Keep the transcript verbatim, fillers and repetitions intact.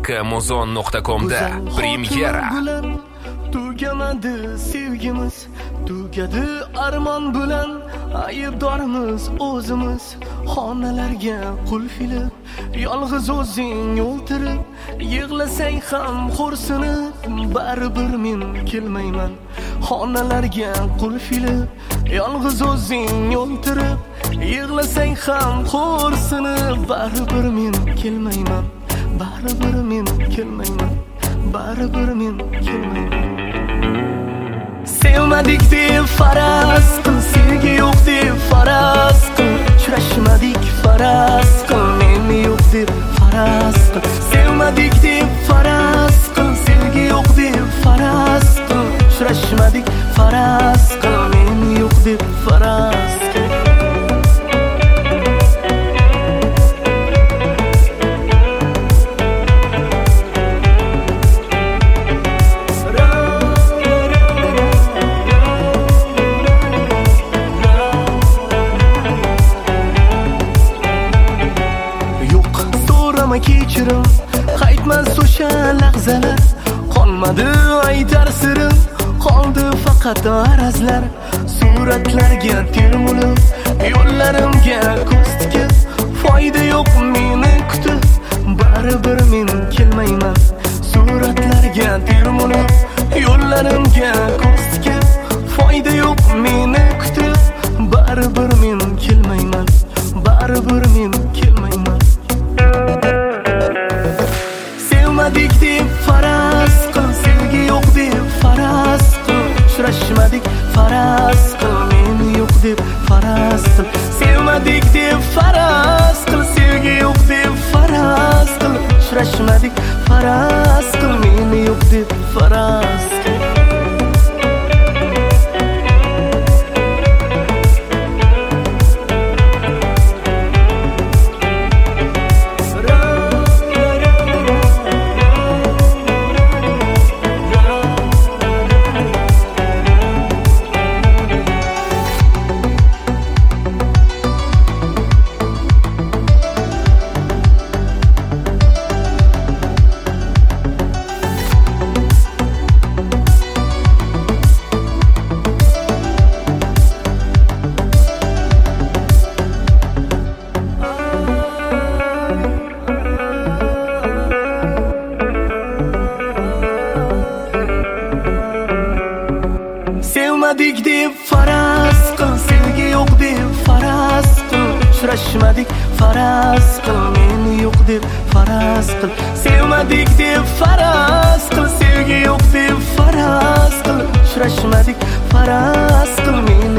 собака музон nuqta com'da premyera. Tugamadi sevgimiz, tugadi armon bilan, aybdorimiz o'zimiz. Xonalarga qulfilib, yolg'iz o'zing o'ltirib, yig'lasang ham xo'rsinib, baribir men kelmayman. Xonalarga qulfilib, yolg'iz o'zing o'ltirib, yig'lasang ham xo'rsinib, baribir men kelmayman. Baribir men kelmayman. Baribir men kelmayman. Sevmadik deb faraz qil, sevgi yo'q deb faraz qil, uchrashmadik faraz qil, men yo'q deb faraz qil. Sevmadik deb faraz qil, sevgi yo'q deb faraz qil, uchrashmadik faraz qil, men yo'q deb faraz qil. Kechirim, qaytmas o'sha lahzalar, qolmadi aytar sirim, qoldi faqat arazlar. Suratlarga termulib, yo'llarimga ko'z tikib, foyda yo'q meni kutib, baribir men kelmayman. Suratlarga termulib, yo'llarimga ko'z tikib, foyda yo'q meni kutib, baribir men kelmayman. Baribir men kelmayman. Sevmadik deb faraz qil, sevgi yo'q deb faraz qil, uchrashmadik faraz qil, men yo'q deb faraz qil. Sevmadik deb faraz qil, sevgi yo'q deb faraz qil, uchrashmadik faraz qil, men yo'q deb faraz qil. Sevmadik deb faraz qil, sevgi yo'q deb faraz qil, uchrashmadik faraz qil, men yo'q deb faraz qil. Sevmadik deb faraz qil, sevgi yo'q deb faraz qil, uchrashmadik faraz qil, men